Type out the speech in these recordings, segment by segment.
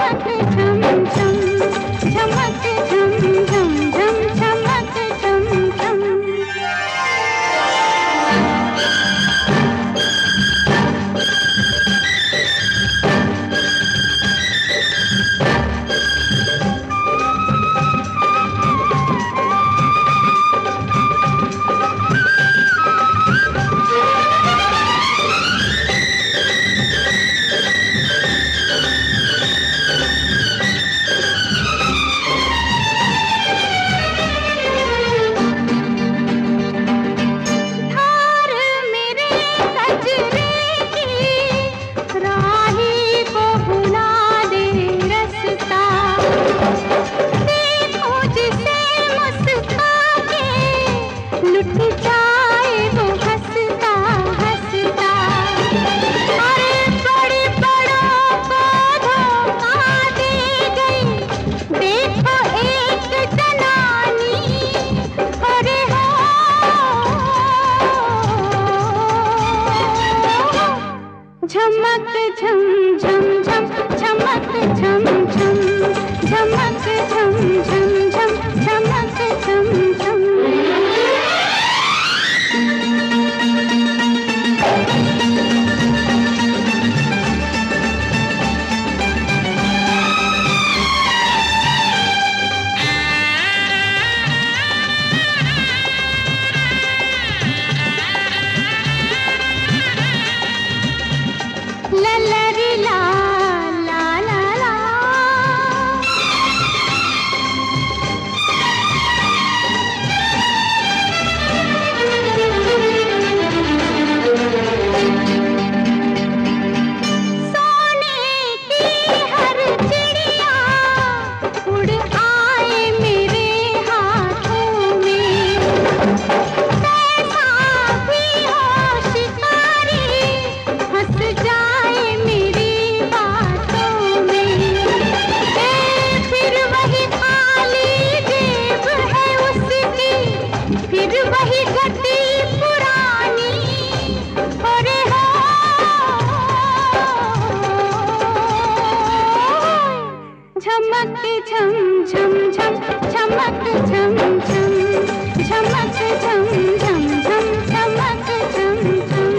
झमक झम झम, झमक झम झम झम, झमक झम झम। झमक झम झम झम, झमक झम झम, झमक झम झम झम, झमक झम झम। ललरी ला ला ला ला, सोने की हर चिड़िया उड़ आए मेरे हाथों में, कैसा भी हो शिकारी हंस जाए मेरी बातों में। फिर वही खाली जेब है उसकी, फिर वही गति पुरानी, अरे हो झमक झम झम झम, झमक झम झम, झमक झम झम झम, झमक झम झम।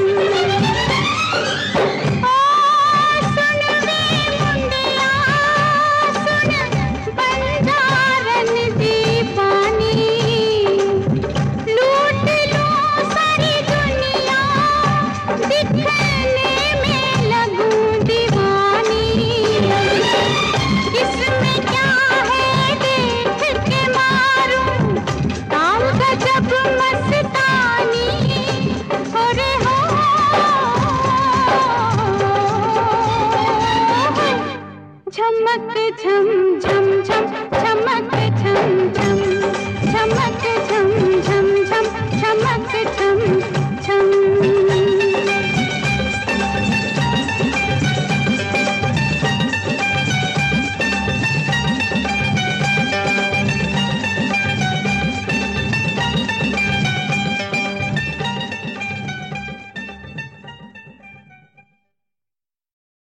सुन वे मुंडिया सुन, बंजारन दीवानी, लूट लो सारी दुनिया, दिखने में लगूं दीवानी। इसमें क्या है देख के मारूं, ताल गजब मस्तानी, अरे हो झमक झम